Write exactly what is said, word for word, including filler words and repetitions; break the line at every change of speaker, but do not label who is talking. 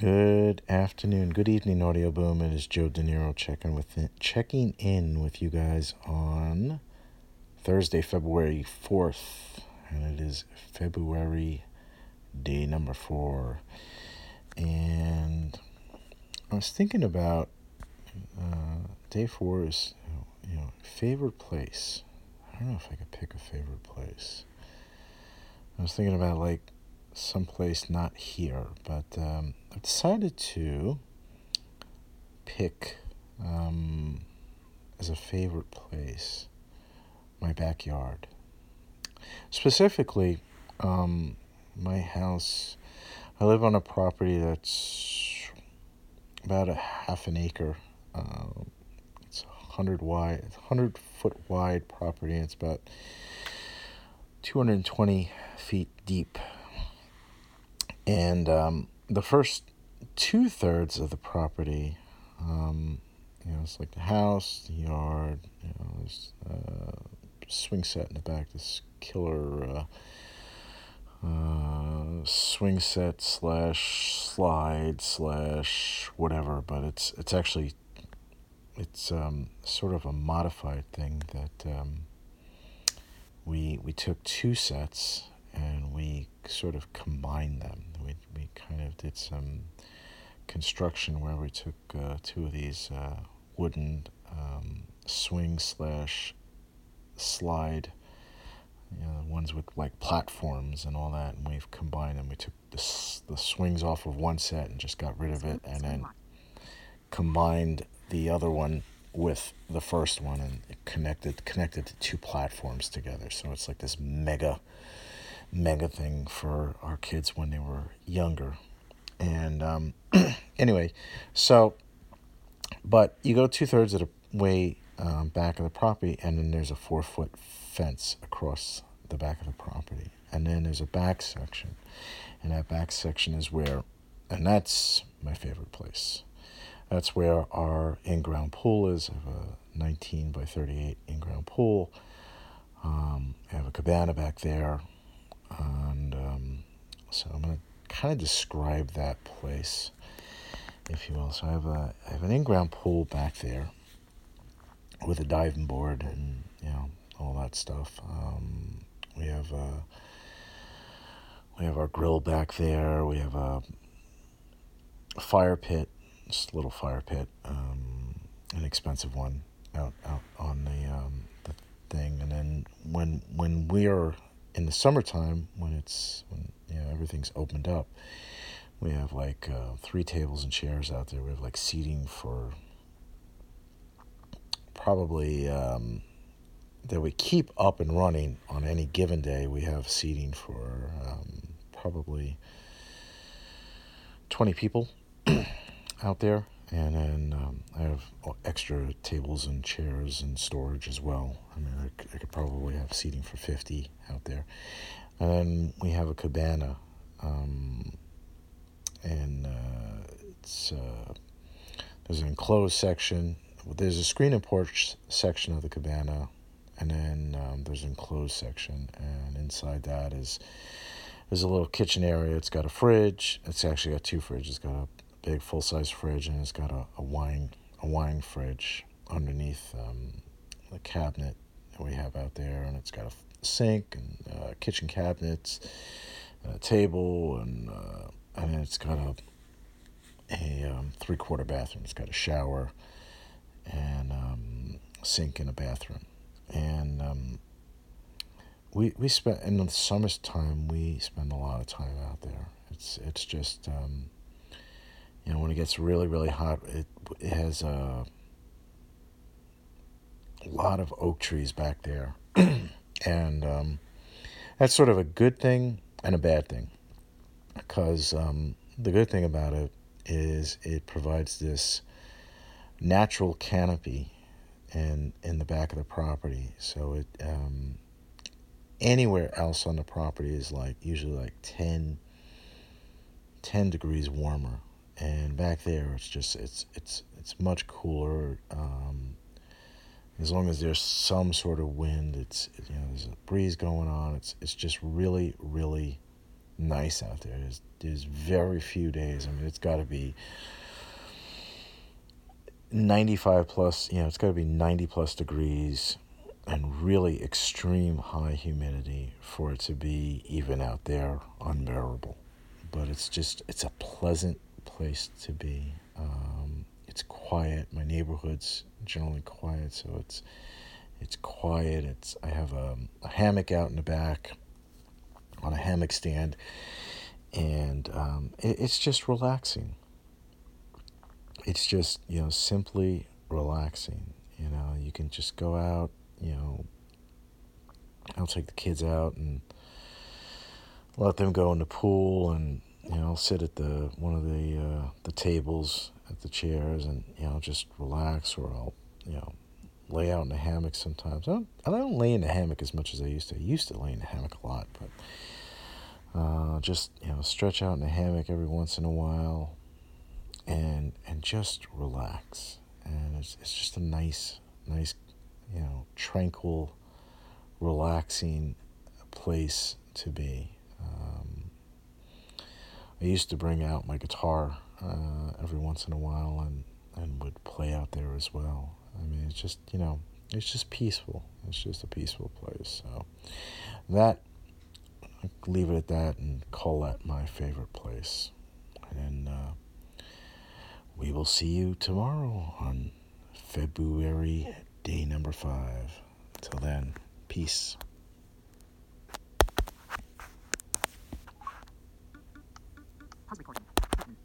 Good afternoon, good evening, Audio Boom. It is Joe De Niro checking with it, checking in with you guys on Thursday, February fourth, and it is February day number four. And I was thinking about uh, day four is you know favorite place. I don't know if I could pick a favorite place. I was thinking about like someplace not here, but um, I've decided to pick um, as a favorite place my backyard. Specifically, um, my house. I live on a property that's about a half an acre. Uh, it's a hundred wide, hundred foot wide property. And it's about two hundred twenty feet deep. And um, the first two thirds of the property, um, you know, it's like the house, the yard, you know, there's a swing set in the back, this killer uh, uh, swing set slash slide slash whatever, but it's it's actually, it's um, sort of a modified thing that um, we we took two sets and we sort of combined them. We we kind of did some construction where we took uh, two of these uh, wooden um, swing slash slide, you know, ones with like platforms and all that, and we've combined them. We took the the swings off of one set and just got rid of it, and then combined the other one with the first one and connected connected the two platforms together. So it's like this mega mega thing for our kids when they were younger. And um, anyway, so, but you go two thirds of the way um, back of the property, and then there's a four foot fence across the back of the property. And then there's a back section, and that back section is where, and that's my favorite place. That's where our in-ground pool is. I have a nineteen by thirty-eight in-ground pool. Um, I have a cabana back there. And um, so I'm going to kind of describe that place, if you will. So I have a I have an in-ground pool back there with a diving board and, you know, all that stuff. Um, we have a, we have our grill back there. We have a, a fire pit, just a little fire pit, um, an expensive one out out on the um, the thing. And then when when we're in the summertime, when it's when you know everything's opened up, we have like uh, three tables and chairs out there. We have like seating for probably um, that we keep up and running on any given day. We have seating for um, probably twenty people out there, and then um, I have extra tables and chairs and storage as well. I mean, I, I could probably have seating for fifty out there. And then we have a cabana, um, and uh, it's uh, there's an enclosed section. There's a screen and porch section of the cabana, and then um, there's an enclosed section, and inside that is there's a little kitchen area. It's got a fridge. It's actually got two fridges. It's got a big full-size fridge, and it's got a, a wine a wine fridge underneath um, the cabinet that we have out there, and it's got a sink and uh, kitchen cabinets, and a table, and uh, and then it's got a a um, three-quarter bathroom. It's got a shower and um, sink in a bathroom, and um, we we spend in the summertime. We spend a lot of time out there. It's it's just um, you know, when it gets really really hot, it it has a, a lot of oak trees back there, and um, that's sort of a good thing and a bad thing, because um, the good thing about it is it provides this natural canopy in in the back of the property. So it um, anywhere else on the property is like usually like ten, ten degrees warmer, and back there it's just it's it's it's much cooler. Um, as long as there's some sort of wind, it's you know there's a breeze going on. It's it's just really really nice out there. There's, there's very few days. I mean, it's got to be ninety-five plus, you know, it's got to be ninety plus degrees and really extreme high humidity for it to be even out there unbearable. But it's just, it's a pleasant place to be. Um, it's quiet. My neighborhood's generally quiet, so it's it's quiet. It's I have a, a hammock out in the back on a hammock stand, and um, it, it's just relaxing. It's just, you know, simply relaxing. You know, you can just go out. You know, I'll take the kids out and let them go in the pool, and you know, I'll sit at the one of the uh, the tables at the chairs, and you know, just relax, or I'll, you know, lay out in the hammock sometimes. I don't, I don't lay in the hammock as much as I used to. I used to lay in the hammock a lot, but uh, just, you know, stretch out in the hammock every once in a while, and and just relax. And it's it's just a nice nice, you know, tranquil, relaxing place to be. Um, I used to bring out my guitar uh, every once in a while, and, and would play out there as well. I mean, it's just, you know, it's just peaceful. It's just a peaceful place. So that, I'll leave it at that and call that my favorite place. And uh, we will see you tomorrow on February day number five. Till then, peace.